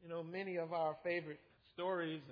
Many of our favorite stories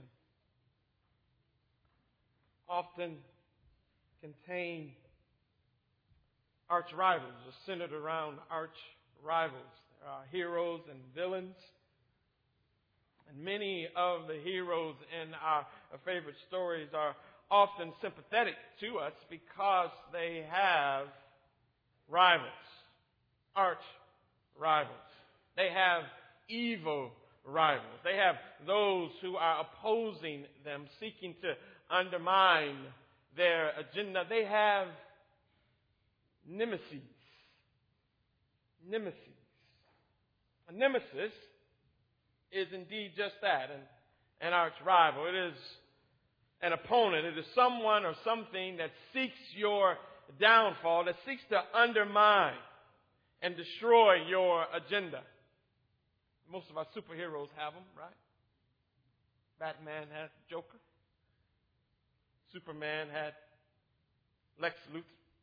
often contain arch rivals, or centered around arch rivals. There are heroes and villains. And many of the heroes in our favorite stories are often sympathetic to us because they have rivals, arch rivals. They have evil rivals. They have those who are opposing them, seeking to undermine their agenda. They have nemesis. Nemesis. A nemesis is indeed just that, an arch rival. It is an opponent. It is someone or something that seeks your downfall, that seeks to undermine and destroy your agenda. Most of our superheroes have them, right? Batman had Joker. Superman had Lex Luthor.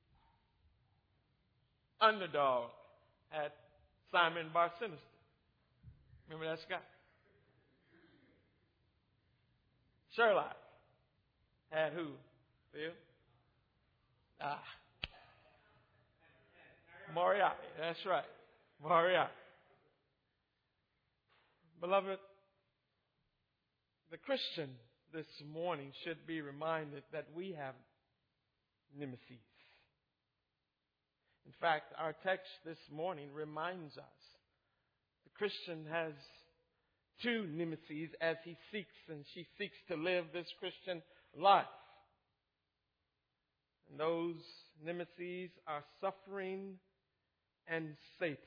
Underdog had Simon Bar Sinister. Remember that, Scott? Sherlock had who? Phil? Moriarty. That's right. Moriarty. Beloved, the Christian this morning should be reminded that we have nemesis. In fact, our text this morning reminds us the Christian has two nemesis as he seeks and she seeks to live this Christian life. And those nemesis are suffering and Satan.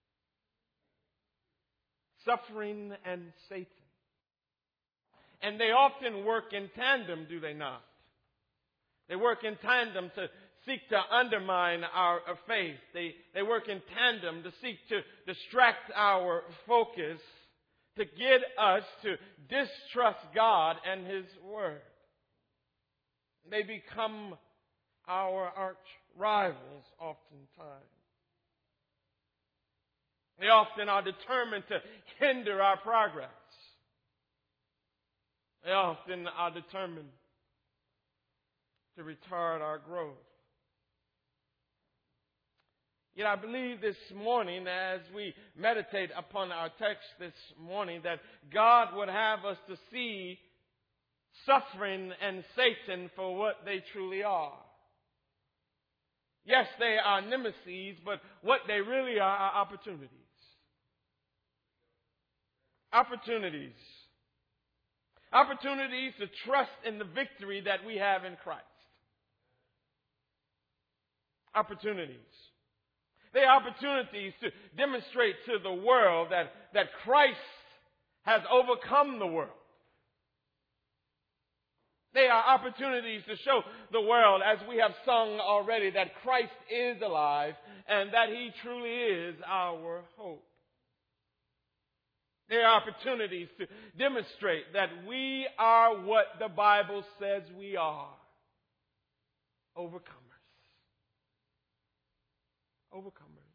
Suffering and Satan. And they often work in tandem, do they not? They work in tandem to seek to undermine our faith. They work in tandem to seek to distract our focus, to get us to distrust God and His Word. They become our arch rivals oftentimes. They often are determined to hinder our progress. They often are determined to retard our growth. Yet I believe this morning, as we meditate upon our text this morning, that God would have us to see suffering and Satan for what they truly are. Yes, they are nemesis, but what they really are opportunities. Opportunities. Opportunities to trust in the victory that we have in Christ. Opportunities. They are opportunities to demonstrate to the world that Christ has overcome the world. They are opportunities to show the world, as we have sung already, that Christ is alive and that He truly is our hope. They are opportunities to demonstrate that we are what the Bible says we are. Overcomers. Overcomers.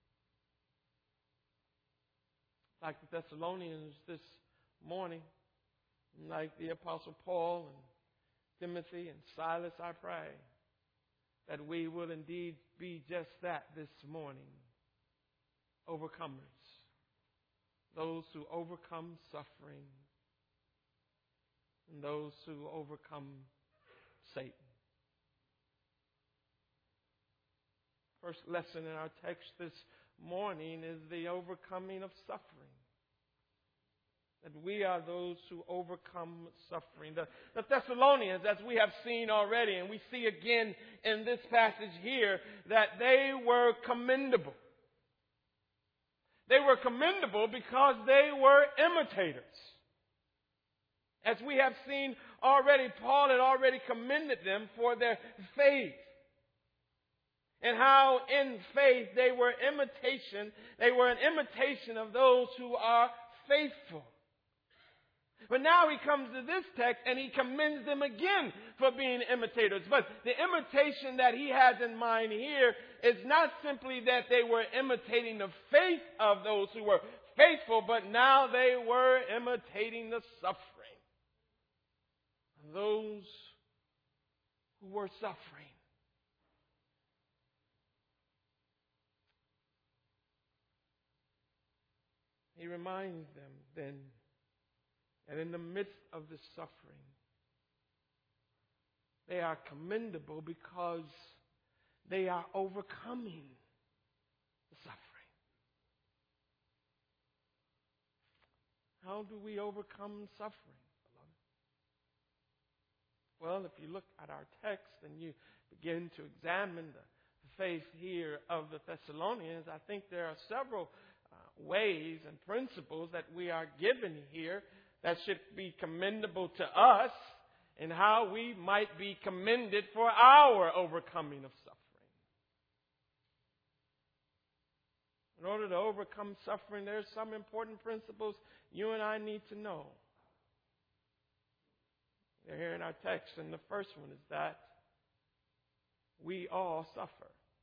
Like the Thessalonians this morning, like the Apostle Paul and Timothy and Silas, I pray that we will indeed be just that this morning. Overcomers. Those who overcome suffering and those who overcome Satan. First lesson in our text this morning is the overcoming of suffering. That we are those who overcome suffering. The Thessalonians, as we have seen already, and we see again in this passage here, that they were commendable. They were commendable because they were imitators. As we have seen already, Paul had already commended them for their faith. And how in faith they were imitation. They were an imitation of those who are faithful. But now he comes to this text and he commends them again for being imitators. But the imitation that he has in mind here is not simply that they were imitating the faith of those who were faithful, but now they were imitating the suffering of those who were suffering. He reminds them then that in the midst of the suffering, they are commendable because they are overcoming the suffering. How do we overcome suffering, beloved? Well, if you look at our text and you begin to examine the faith here of the Thessalonians, I think there are several ways and principles that we are given here that should be commendable to us and how we might be commended for our overcoming of suffering. In order to overcome suffering, there's some important principles you and I need to know. They're here in our text, and the first one is that we all suffer.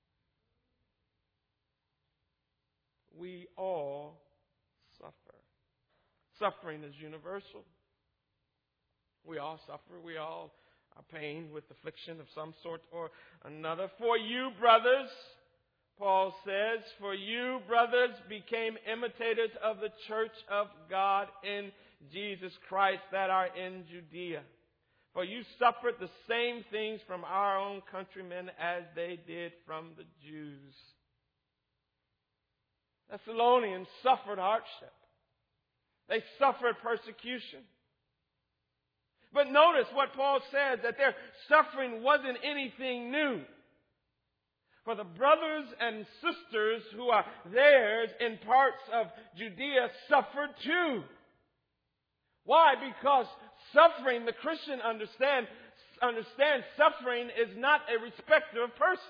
We all suffer. Suffering is universal. We all suffer. We all are pained with affliction of some sort or another. For you, brothers, Paul says, for you, brothers, became imitators of the church of God in Jesus Christ that are in Judea. For you suffered the same things from our own countrymen as they did from the Jews. Thessalonians suffered hardship. They suffered persecution. But notice what Paul says, that their suffering wasn't anything new. For the brothers and sisters who are theirs in parts of Judea suffered too. Why? Because suffering, the Christian understands suffering is not a respecter of persons.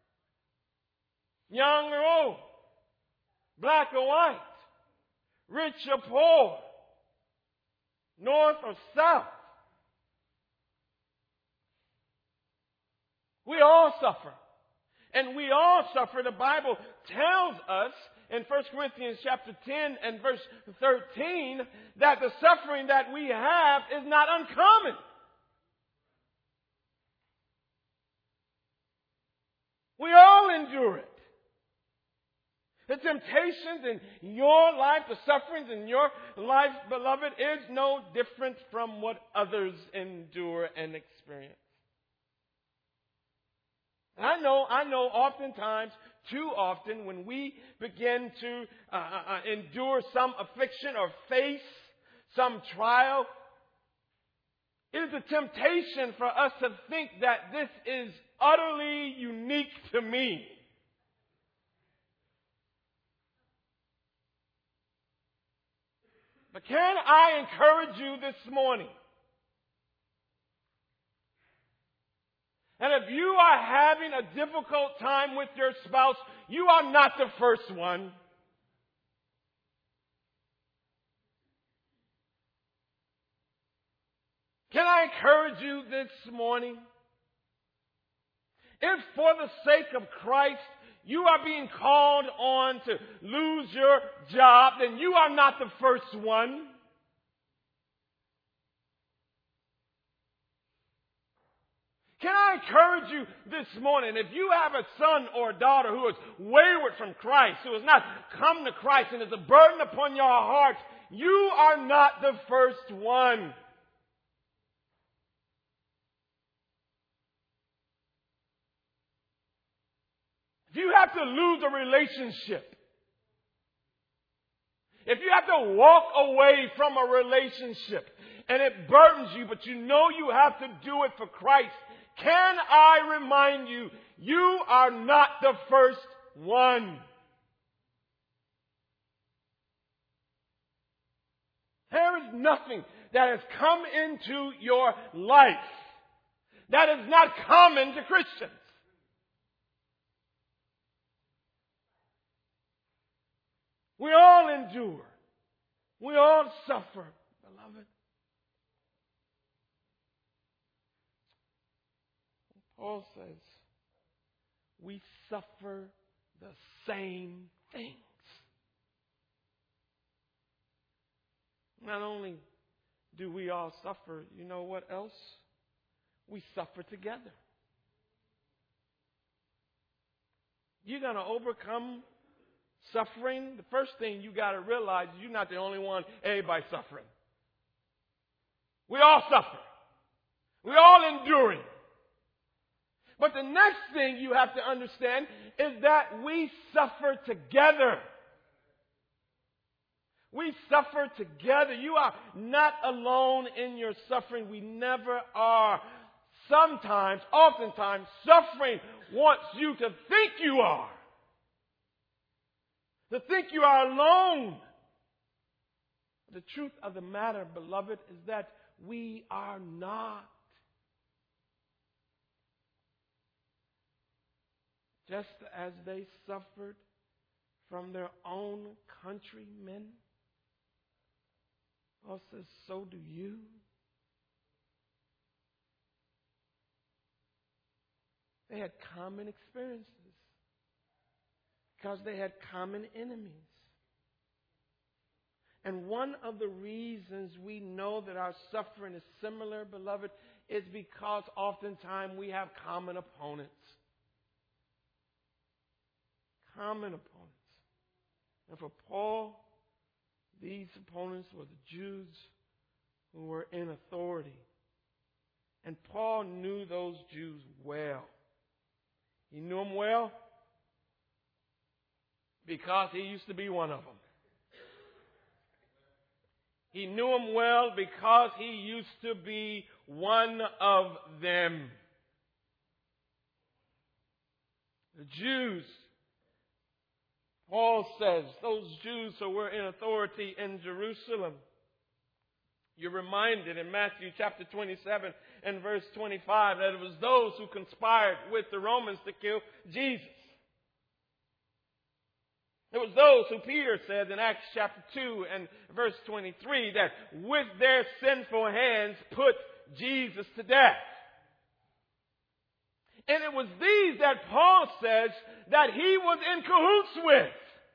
Young or old. Black or white, rich or poor, north or south. We all suffer. And we all suffer. The Bible tells us in 1 Corinthians chapter 10 and verse 13 that the suffering that we have is not uncommon. We all endure it. The temptations in your life, the sufferings in your life, beloved, is no different from what others endure and experience. And I know oftentimes, too often, when we begin to endure some affliction or face some trial, it is a temptation for us to think that this is utterly unique to me. But can I encourage you this morning? And if you are having a difficult time with your spouse, you are not the first one. Can I encourage you this morning? If for the sake of Christ you are being called on to lose your job, then you are not the first one. Can I encourage you this morning, if you have a son or a daughter who is wayward from Christ, who has not come to Christ and is a burden upon your heart, you are not the first one. If you have to lose a relationship, if you have to walk away from a relationship and it burdens you, but you know you have to do it for Christ, can I remind you, you are not the first one. There is nothing that has come into your life that is not common to Christians. We all endure. We all suffer, beloved. Paul says, we suffer the same things. Not only do we all suffer, you know what else? We suffer together. You're going to overcome suffering. The first thing you got to realize is you're not the only one. Everybody's suffering. We all suffer. We're all enduring. But the next thing you have to understand is that we suffer together. We suffer together. You are not alone in your suffering. We never are. Sometimes, oftentimes, suffering wants you to think you are. To think you are alone. The truth of the matter, beloved, is that we are not. Just as they suffered from their own countrymen, Paul says, so do you. They had common experiences because they had common enemies. And one of the reasons we know that our suffering is similar, beloved, is because oftentimes we have common opponents. Common opponents. And for Paul, these opponents were the Jews who were in authority. And Paul knew those Jews well. He knew them well because he used to be one of them. He knew them well because he used to be one of them. The Jews, Paul says, those Jews who were in authority in Jerusalem. You're reminded in Matthew chapter 27 and verse 25 that it was those who conspired with the Romans to kill Jesus. It was those who Peter said in Acts chapter 2 and verse 23 that with their sinful hands put Jesus to death. And it was these that Paul says that he was in cahoots with.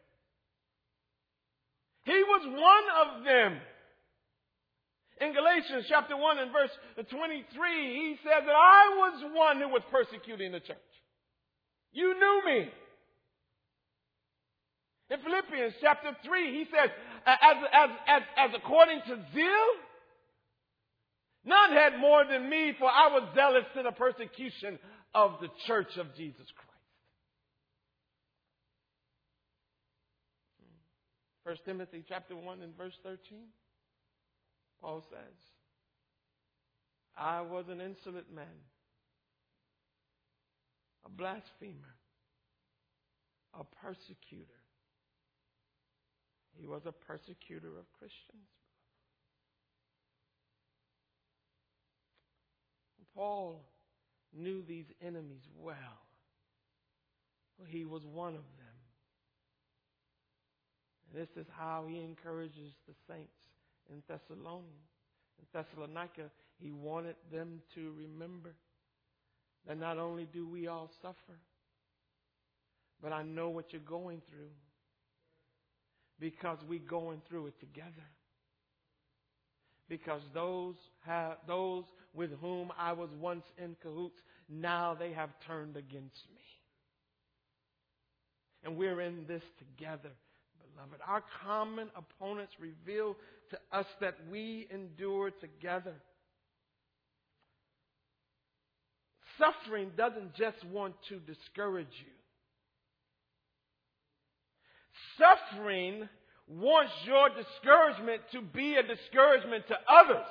He was one of them. In Galatians chapter 1 and verse 23, he said that I was one who was persecuting the church. You knew me. In Philippians chapter 3, he says, as according to zeal, none had more than me, for I was zealous to the persecution of the church of Jesus Christ. 1 Timothy chapter 1 and verse 13, Paul says, I was an insolent man, a blasphemer, a persecutor. He was a persecutor of Christians. Paul knew these enemies well. He was one of them. And this is how he encourages the saints in Thessalonica. He wanted them to remember that not only do we all suffer, but I know what you're going through because we're going through it together. Because those with whom I was once in cahoots, now they have turned against me. And we're in this together, beloved. Our common opponents reveal to us that we endure together. Suffering doesn't just want to discourage you. Suffering wants your discouragement to be a discouragement to others.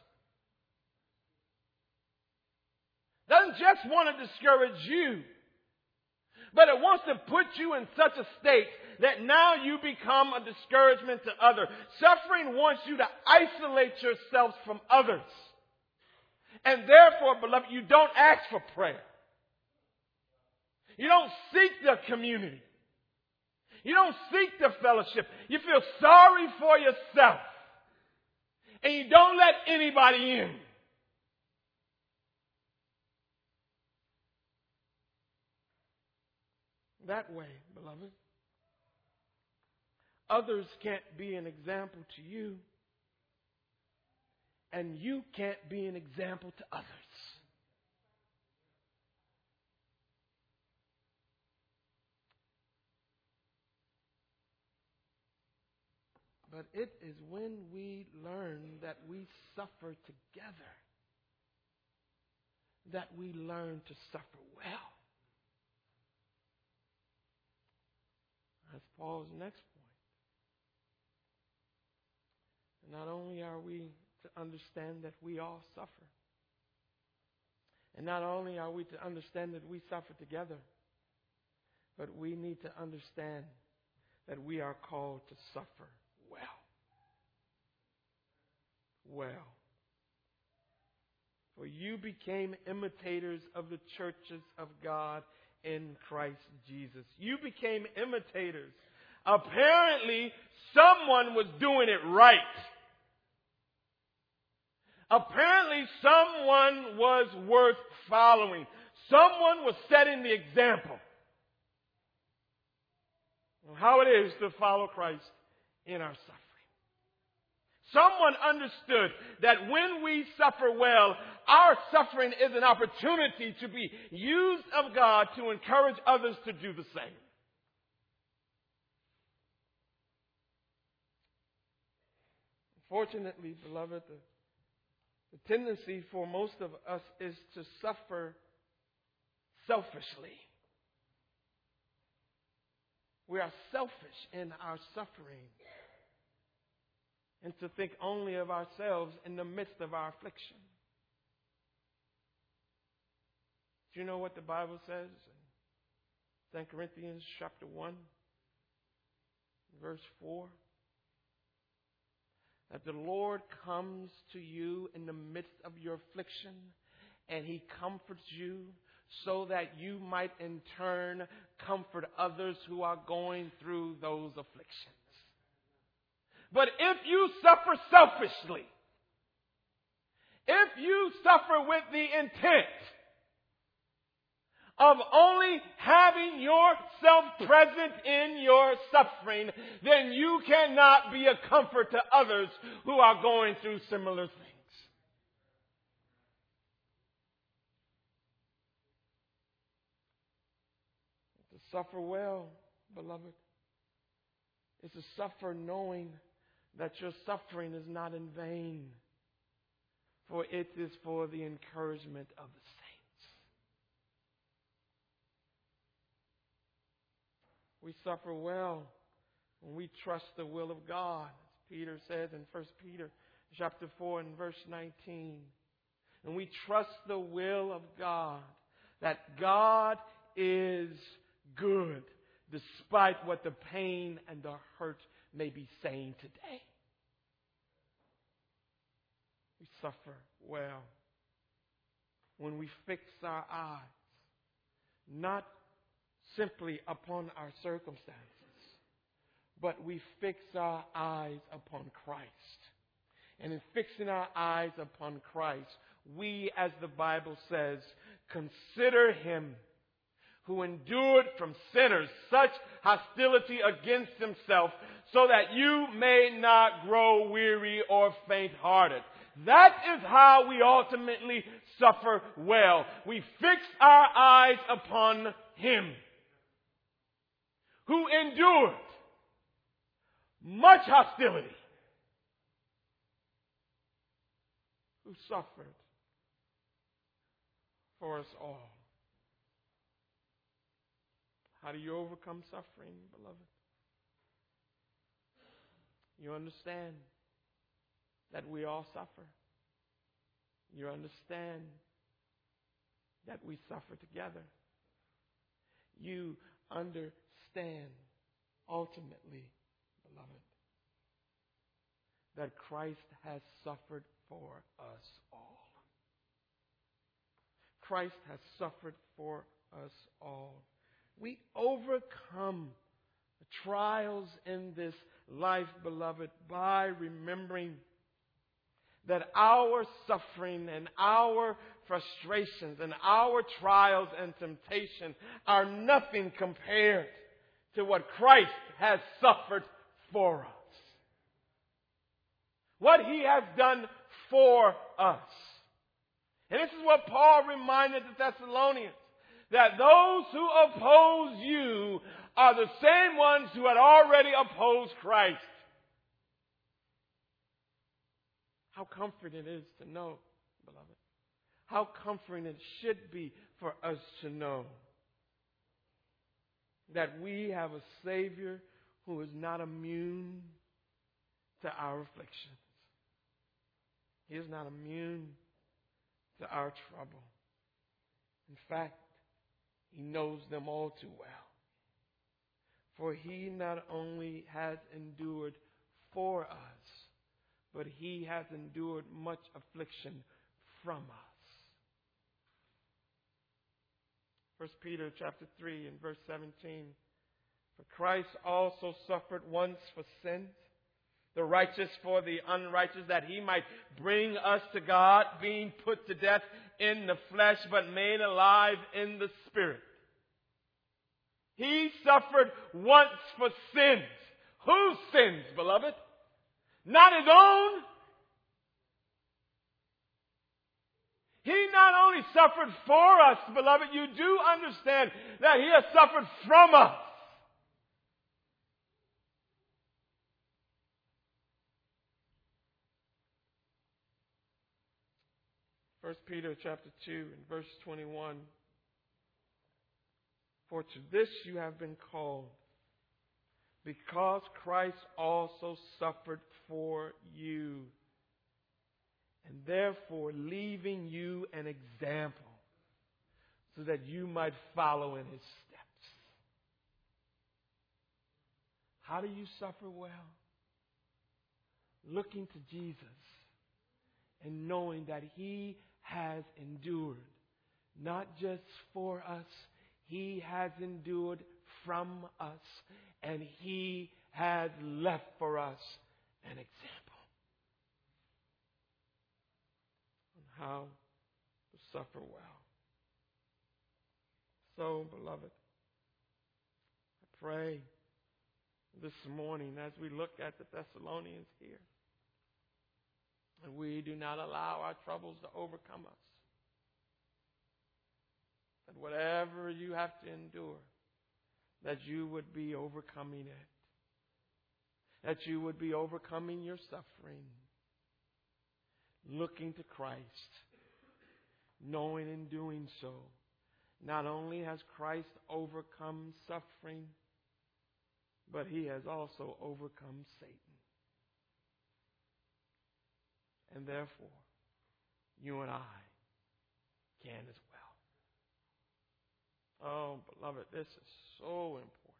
Doesn't just want to discourage you, but it wants to put you in such a state that now you become a discouragement to others. Suffering wants you to isolate yourselves from others. And therefore, beloved, you don't ask for prayer. You don't seek the community. You don't seek the fellowship. You feel sorry for yourself. And you don't let anybody in. That way, beloved, others can't be an example to you and you can't be an example to others. But it is when we learn that we suffer together that we learn to suffer well. That's Paul's next point. Not only are we to understand that we all suffer, and not only are we to understand that we suffer together, but we need to understand that we are called to suffer well. Well. For you became imitators of the churches of God in Christ Jesus. You became imitators. Apparently, someone was doing it right. Apparently, someone was worth following. Someone was setting the example of how it is to follow Christ in our suffering. Someone understood that when we suffer well, our suffering is an opportunity to be used of God to encourage others to do the same. Unfortunately, beloved, the tendency for most of us is to suffer selfishly. We are selfish in our suffering, and to think only of ourselves in the midst of our affliction. Do you know what the Bible says in 2 Corinthians chapter 1, verse 4? That the Lord comes to you in the midst of your affliction, and He comforts you so that you might in turn comfort others who are going through those afflictions. But if you suffer selfishly, if you suffer with the intent of only having yourself present in your suffering, then you cannot be a comfort to others who are going through similar things. To suffer well, beloved, is to suffer knowing that your suffering is not in vain, for it is for the encouragement of the saints. We suffer well when we trust the will of God, as Peter says in 1 Peter chapter 4 and verse 19. And we trust the will of God, that God is good, despite what the pain and the hurt may be saying today. We suffer well when we fix our eyes not simply upon our circumstances, but we fix our eyes upon Christ. And in fixing our eyes upon Christ, we, as the Bible says, consider Him who endured from sinners such hostility against Himself, so that you may not grow weary or faint-hearted. That is how we ultimately suffer well. We fix our eyes upon Him who endured much hostility, who suffered for us all. How do you overcome suffering, beloved? You understand that we all suffer. You understand that we suffer together. You understand ultimately, beloved, that Christ has suffered for us all. Christ has suffered for us all. We overcome the trials in this life, beloved, by remembering that our suffering and our frustrations and our trials and temptation are nothing compared to what Christ has suffered for us. What He has done for us. And this is what Paul reminded the Thessalonians, that those who oppose you are the same ones who had already opposed Christ. How comforting it is to know, beloved. How comforting it should be for us to know that we have a Savior who is not immune to our afflictions. He is not immune to our trouble. In fact, He knows them all too well. For He not only has endured for us, but He has endured much affliction from us. 1 Peter chapter 3 and verse 17. For Christ also suffered once for sins, the righteous for the unrighteous, that He might bring us to God, being put to death in the flesh, but made alive in the Spirit. He suffered once for sins. Whose sins, beloved? Not His own. He not only suffered for us, beloved, you do understand that He has suffered from us. First Peter chapter 2 and verse 21. For to this you have been called, because Christ also suffered for you, and therefore leaving you an example, so that you might follow in His steps. How do you suffer well? Looking to Jesus and knowing that He has endured, not just for us, He has endured from us, and He has left for us an example on how to suffer well. So, beloved, I pray this morning as we look at the Thessalonians here, and we do not allow our troubles to overcome us. That whatever you have to endure, that you would be overcoming it. That you would be overcoming your suffering. Looking to Christ. Knowing in doing so, not only has Christ overcome suffering, but He has also overcome Satan. And therefore, you and I can as well. Oh, beloved, this is so important.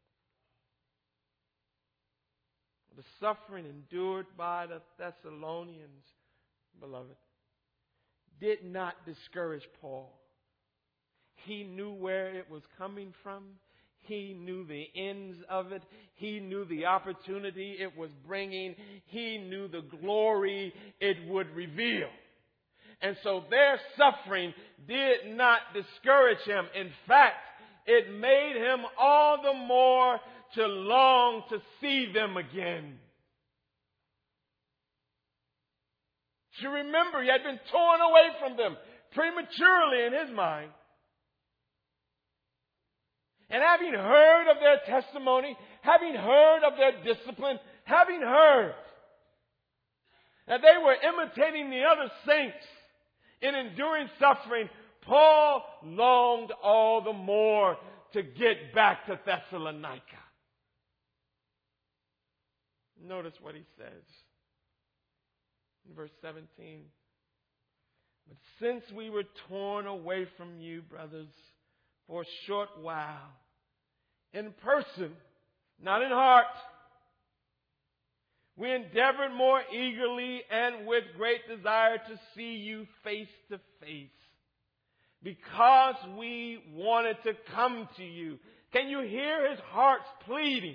The suffering endured by the Thessalonians, beloved, did not discourage Paul. He knew where it was coming from. He knew the ends of it. He knew the opportunity it was bringing. He knew the glory it would reveal. And so their suffering did not discourage him. In fact, it made him all the more to long to see them again. To remember, he had been torn away from them prematurely in his mind. And having heard of their testimony, having heard of their discipline, having heard that they were imitating the other saints in enduring suffering, Paul longed all the more to get back to Thessalonica. Notice what he says in verse 17. But since we were torn away from you, brothers, for a short while, in person, not in heart, we endeavored more eagerly and with great desire to see you face to face, because we wanted to come to you. Can you hear his heart's pleading?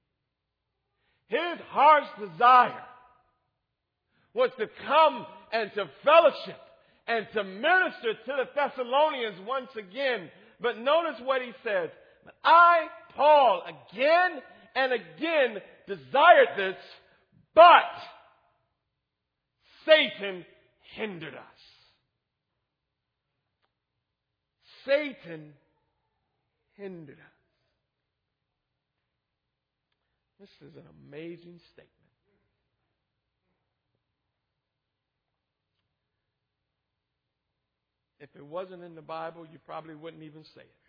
His heart's desire was to come and to fellowship and to minister to the Thessalonians once again. But notice what he says. But I, Paul, again and again desired this, but Satan hindered us. Satan hindered us. This is an amazing statement. If it wasn't in the Bible, you probably wouldn't even say it.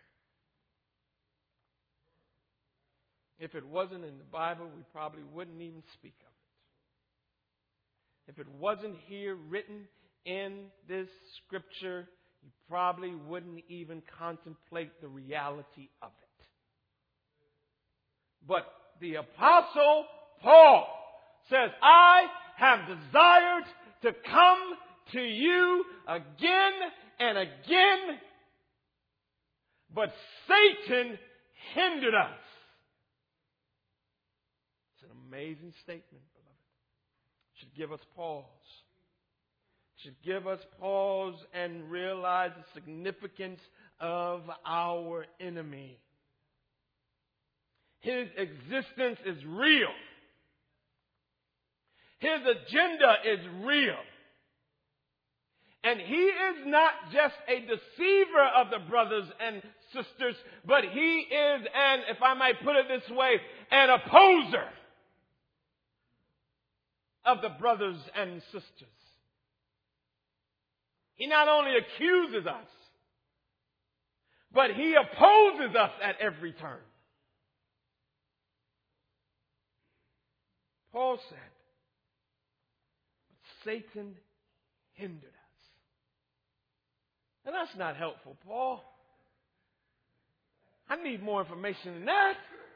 If it wasn't in the Bible, we probably wouldn't even speak of it. If it wasn't here written in this scripture, you probably wouldn't even contemplate the reality of it. But the Apostle Paul says, I have desired to come to you again and again, but Satan hindered us. It's an amazing statement, beloved. It should give us pause. It should give us pause and realize the significance of our enemy. His existence is real. His agenda is real. And he is not just a deceiver of the brothers and sisters, but he is, and if I might put it this way, an opposer of the brothers and sisters. He not only accuses us, but he opposes us at every turn. Paul said, Satan hindered us. And that's not helpful, Paul. I need more information than that.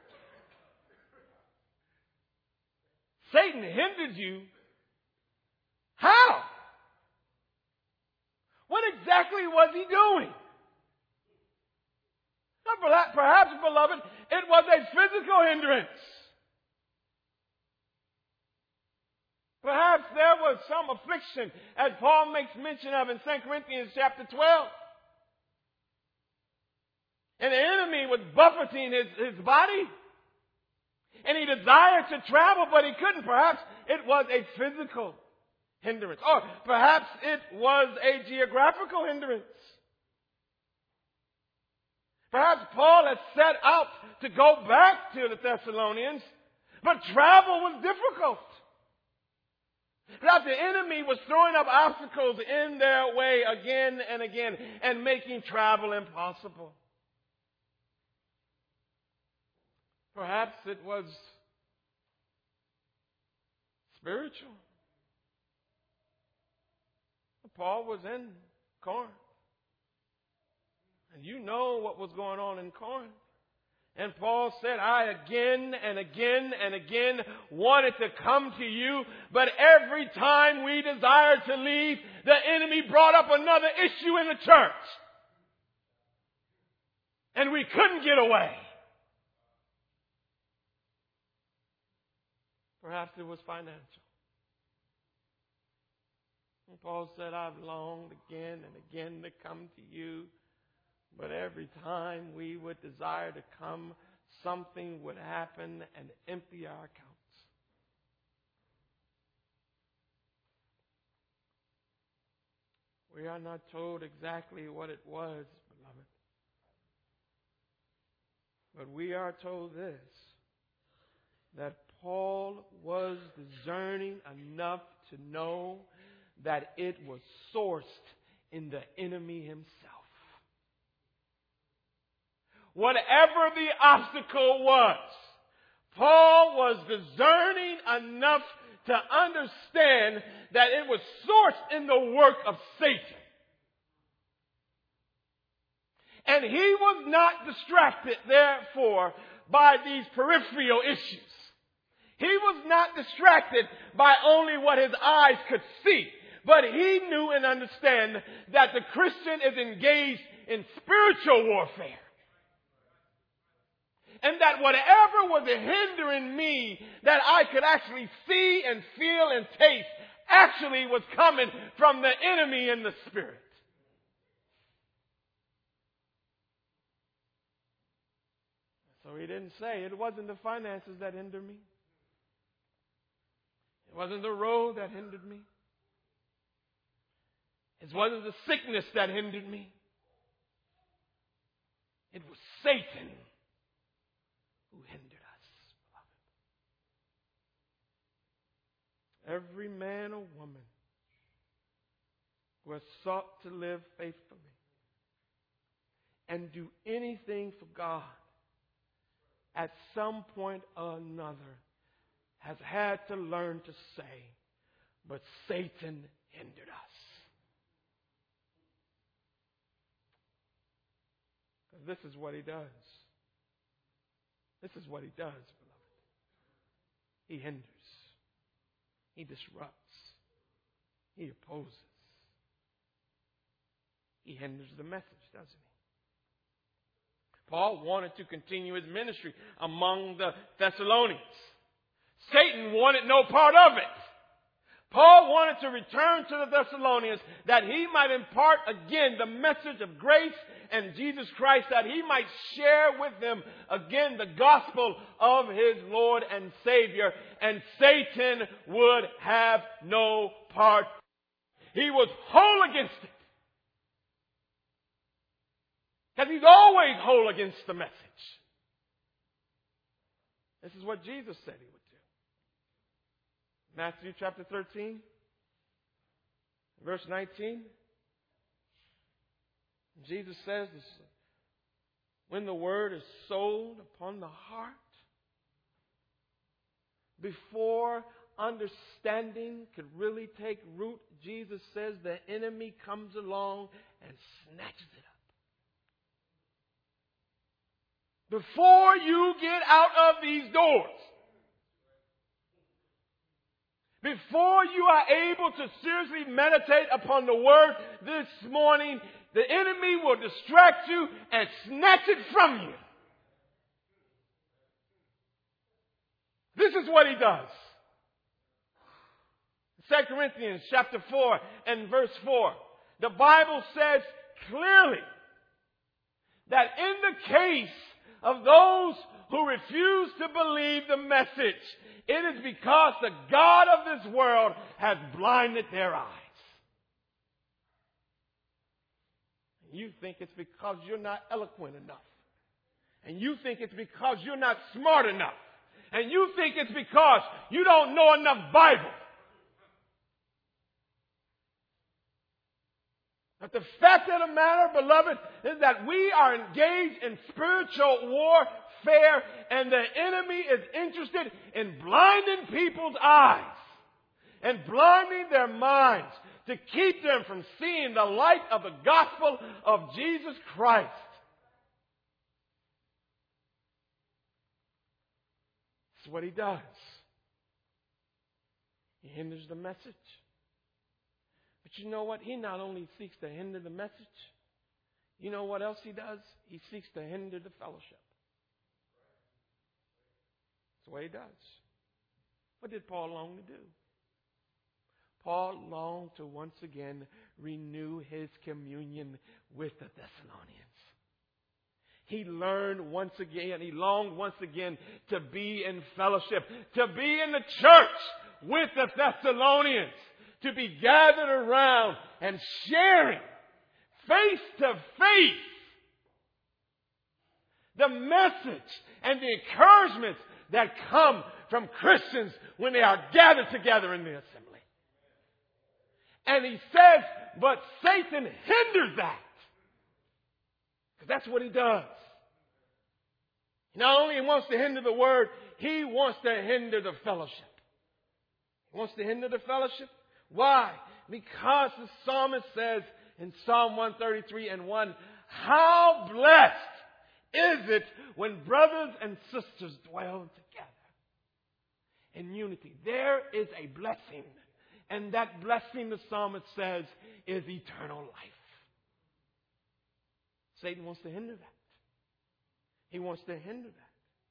Satan hindered you. How? What exactly was he doing? Perhaps, beloved, it was a physical hindrance. Perhaps there was some affliction, as Paul makes mention of in 2 Corinthians chapter 12. And the enemy was buffeting his body. And he desired to travel, but he couldn't. Perhaps it was a physical hindrance. Or perhaps it was a geographical hindrance. Perhaps Paul had set out to go back to the Thessalonians, but travel was difficult. Perhaps the enemy was throwing up obstacles in their way again and again and making travel impossible. Perhaps it was spiritual. Paul was in Corinth. And you know what was going on in Corinth. And Paul said, I again and again and again wanted to come to you, but every time we desired to leave, the enemy brought up another issue in the church. And we couldn't get away. Perhaps it was financial. And Paul said, I've longed again and again to come to you, but every time we would desire to come, something would happen and empty our accounts. We are not told exactly what it was, beloved. But we are told this, that Paul was discerning enough to know that it was sourced in the enemy himself. Whatever the obstacle was, Paul was discerning enough to understand that it was sourced in the work of Satan. And he was not distracted, therefore, by these peripheral issues. He was not distracted by only what his eyes could see, but he knew and understood that the Christian is engaged in spiritual warfare. And that whatever was hindering me that I could actually see and feel and taste actually was coming from the enemy in the spirit. So he didn't say it wasn't the finances that hindered me. It wasn't the road that hindered me. It wasn't the sickness that hindered me. It was Satan who hindered us, beloved. Every man or woman who has sought to live faithfully and do anything for God at some point or another has had to learn to say, but Satan hindered us. This is what he does. This is what he does, beloved. He hinders. He disrupts. He opposes. He hinders the message, doesn't he? Paul wanted to continue his ministry among the Thessalonians. Satan wanted no part of it. Paul wanted to return to the Thessalonians that he might impart again the message of grace and Jesus Christ, that he might share with them again the gospel of his Lord and Savior, and Satan would have no part. He was whole against it. Because he's always whole against the message. This is what Jesus said he would do. Matthew chapter 13, verse 19. Jesus says, when the word is sown upon the heart, before understanding could really take root, Jesus says the enemy comes along and snatches it up. Before you get out of these doors, before you are able to seriously meditate upon the word this morning, the enemy will distract you and snatch it from you. This is what he does. 2 Corinthians chapter 4 and verse 4. The Bible says clearly that in the case of those who refuse to believe the message, it is because the God of this world has blinded their eyes. You think it's because you're not eloquent enough. And you think it's because you're not smart enough. And you think it's because you don't know enough Bible. But the fact of the matter, beloved, is that we are engaged in spiritual warfare, and the enemy is interested in blinding people's eyes and blinding their minds to keep them from seeing the light of the gospel of Jesus Christ. That's what he does. He hinders the message. But you know what? He not only seeks to hinder the message, you know what else he does? He seeks to hinder the fellowship. That's what he does. What did Paul long to do? Paul longed to once again renew his communion with the Thessalonians. He longed once again to be in fellowship, to be in the church with the Thessalonians, to be gathered around and sharing face to face the message and the encouragements that come from Christians when they are gathered together in the assembly. And he says, but Satan hinders that. Because that's what he does. Not only wants to hinder the word, he wants to hinder the fellowship. He wants to hinder the fellowship. Why? Because the psalmist says in Psalm 133 and 1, how blessed is it when brothers and sisters dwell together in unity. There is a blessing. And that blessing, the psalmist says, is eternal life. Satan wants to hinder that. He wants to hinder that.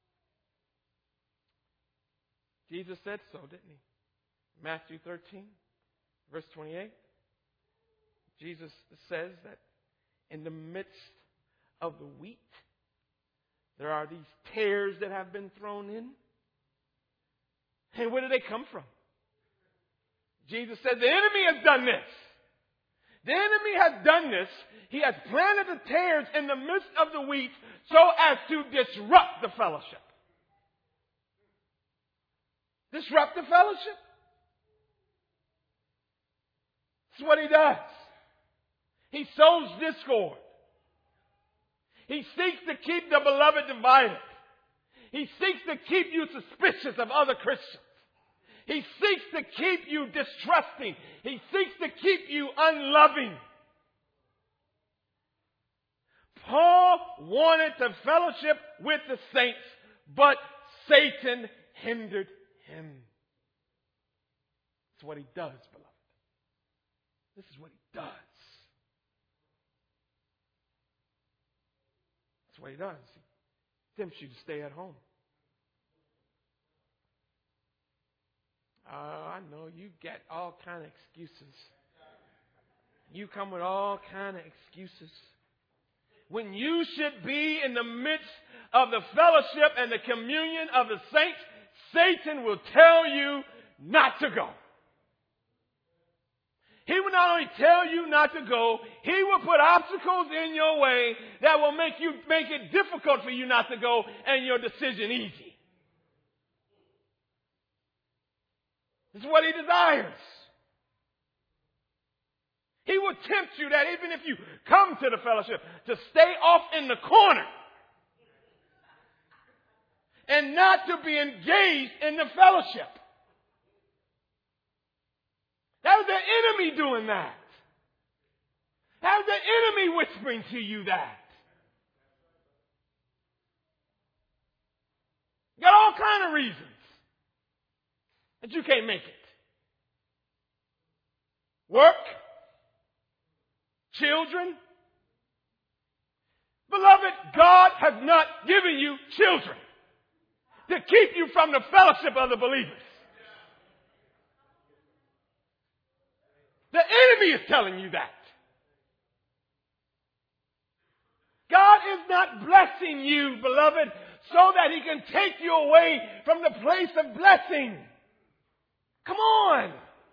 Jesus said so, didn't he? Matthew 13, verse 28. Jesus says that in the midst of the wheat, there are these tares that have been thrown in. And where do they come from? Jesus said, the enemy has done this. The enemy has done this. He has planted the tares in the midst of the wheat so as to disrupt the fellowship. Disrupt the fellowship. That's what he does. He sows discord. He seeks to keep the beloved divided. He seeks to keep you suspicious of other Christians. He seeks to keep you distrusting. He seeks to keep you unloving. Paul wanted to fellowship with the saints, but Satan hindered him. That's what he does, beloved. This is what he does. That's what he does. He tempts you to stay at home. I know you get all kind of excuses. You come with all kind of excuses. When you should be in the midst of the fellowship and the communion of the saints, Satan will tell you not to go. He will not only tell you not to go, he will put obstacles in your way that will make it difficult for you not to go and your decision easy. This is what he desires. He will tempt you that even if you come to the fellowship, to stay off in the corner and not to be engaged in the fellowship. That was the enemy doing that. That was the enemy whispering to you that. You got all kind of reasons that you can't make it. Work, children. Beloved, God has not given you children to keep you from the fellowship of the believers. The enemy is telling you that. God is not blessing you, beloved, so that he can take you away from the place of blessing. Come on.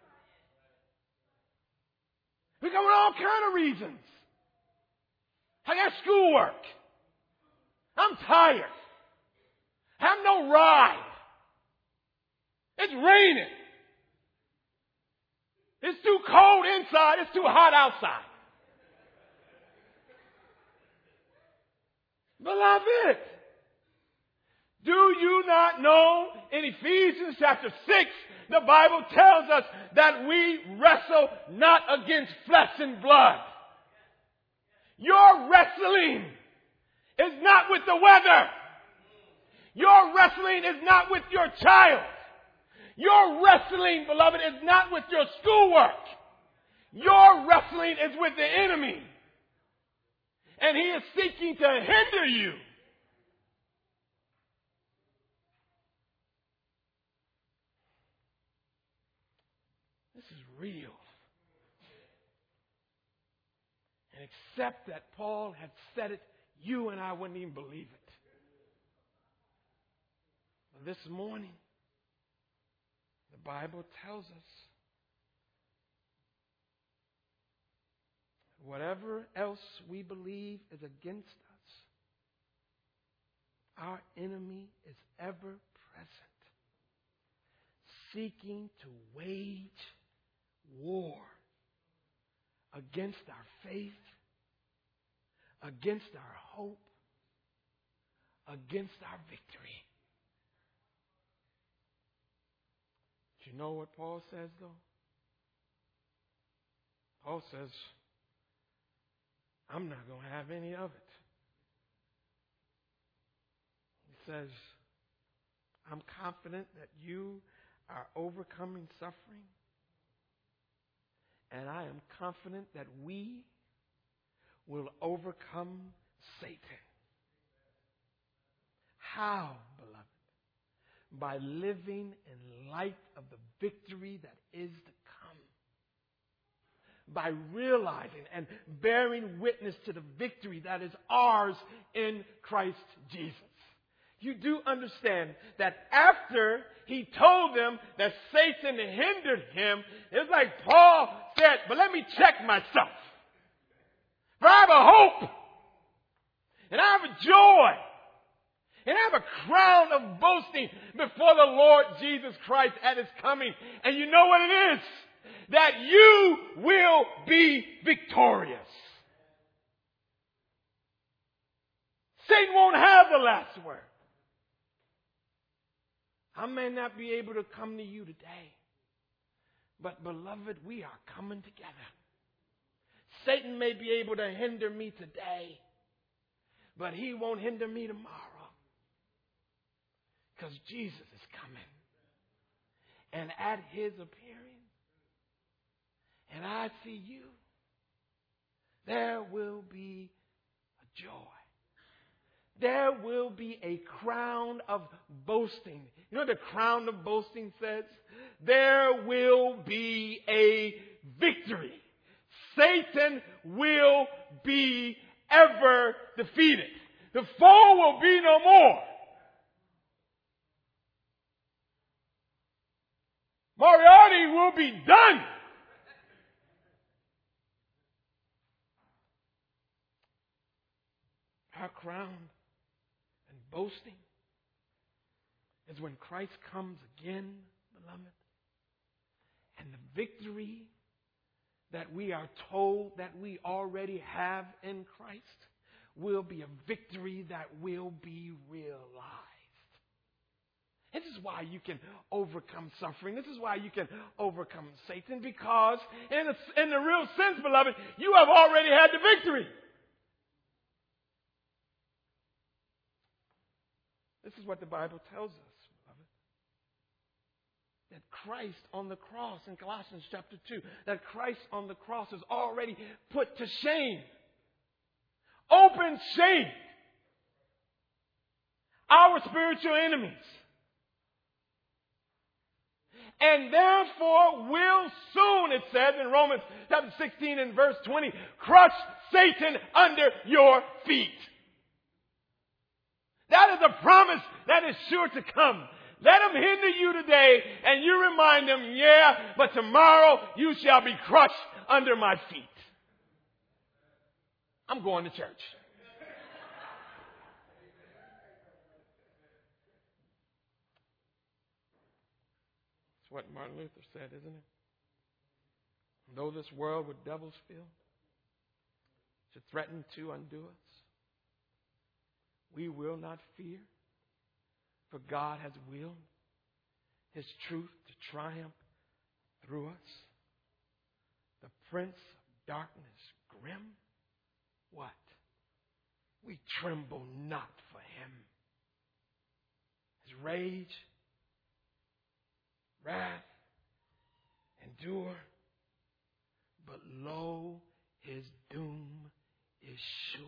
We come with all kind of reasons. I got schoolwork. I'm tired. I have no ride. It's raining. It's too cold inside. It's too hot outside. Beloved, do you not know in Ephesians chapter 6, the Bible tells us that we wrestle not against flesh and blood. Your wrestling is not with the weather. Your wrestling is not with your child. Your wrestling, beloved, is not with your schoolwork. Your wrestling is with the enemy. And he is seeking to hinder you. This is real. And except that Paul had said it, you and I wouldn't even believe it. But this morning, the Bible tells us whatever else we believe is against us, our enemy is ever present, seeking to wage war against our faith, against our hope, against our victory. Do you know what Paul says, though? Paul says, I'm not going to have any of it. He says, I'm confident that you are overcoming suffering, and I am confident that we will overcome Satan. How, beloved? By living in light of the victory that is to come. By realizing and bearing witness to the victory that is ours in Christ Jesus. you do understand that after he told them that Satan hindered him, it's like Paul said, but let me check myself. For I have a hope, and I have a joy, and I have a crown of boasting before the Lord Jesus Christ at his coming. And you know what it is? That you will be victorious. Satan won't have the last word. I may not be able to come to you today, but beloved, we are coming together. Satan may be able to hinder me today, but he won't hinder me tomorrow. Because Jesus is coming. And at his appearing, and I see you, there will be a joy. There will be a crown of boasting. You know what the crown of boasting says? There will be a victory. Satan will be ever defeated. The foe will be no more. Moriarty will be done. Our crown and boasting is when Christ comes again, beloved, and the victory that we are told that we already have in Christ will be a victory that will be realized. This is why you can overcome suffering. This is why you can overcome Satan, because in the real sense, beloved, you have already had the victory. This is what the Bible tells us, beloved. That Christ on the cross, in Colossians chapter 2, that Christ on the cross is already put to shame. Open shame. Our spiritual enemies. And therefore will soon, it says in Romans chapter 16 and verse 20, crush Satan under your feet. That is a promise that is sure to come. Let him hinder you today, and you remind him, yeah, but tomorrow you shall be crushed under my feet. I'm going to church. That's what Martin Luther said, isn't it? Though this world with devils fill should threaten to undo us, we will not fear, for God has willed his truth to triumph through us. The prince of darkness, grim, what? We tremble not for him. His rage, wrath, endure, but lo, his doom is sure.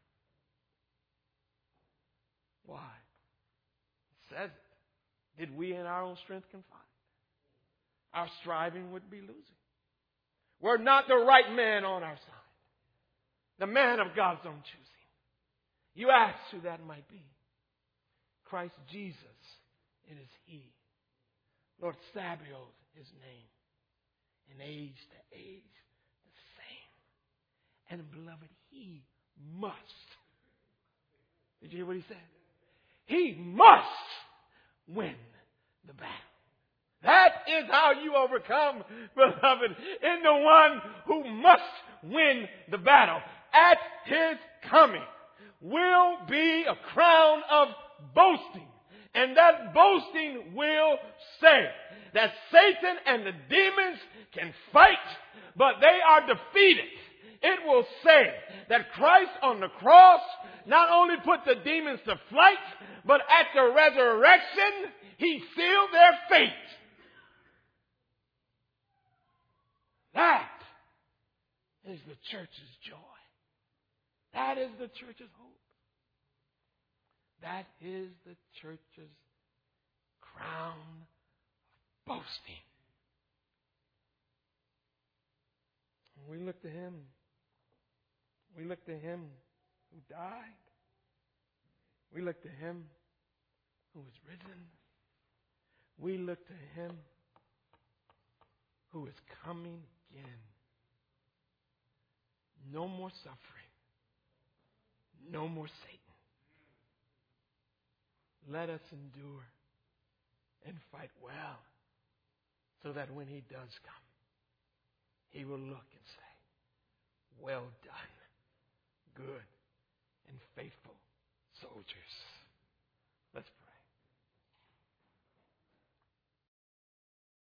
Why? It says it. Did we in our own strength confide? Our striving would be losing. We're not the right man on our side. The man of God's own choosing. You ask who that might be. Christ Jesus, it is he. Lord Sabaoth, his name. And age to age, the same. And beloved, he must. Did you hear what he said? He must win the battle. That is how you overcome, beloved, in the one who must win the battle. At his coming will be a crown of boasting. And that boasting will say that Satan and the demons can fight, but they are defeated. It will say that Christ on the cross not only put the demons to flight, but at the resurrection, he sealed their fate. That is the church's joy. That is the church's hope. That is the church's crown of boasting. We look to him. We look to him who died. We look to him who is risen. We look to him who is coming again. No more suffering. No more Satan. Let us endure and fight well so that when he does come, he will look and say, well done, good and faithful soldiers. Let's pray.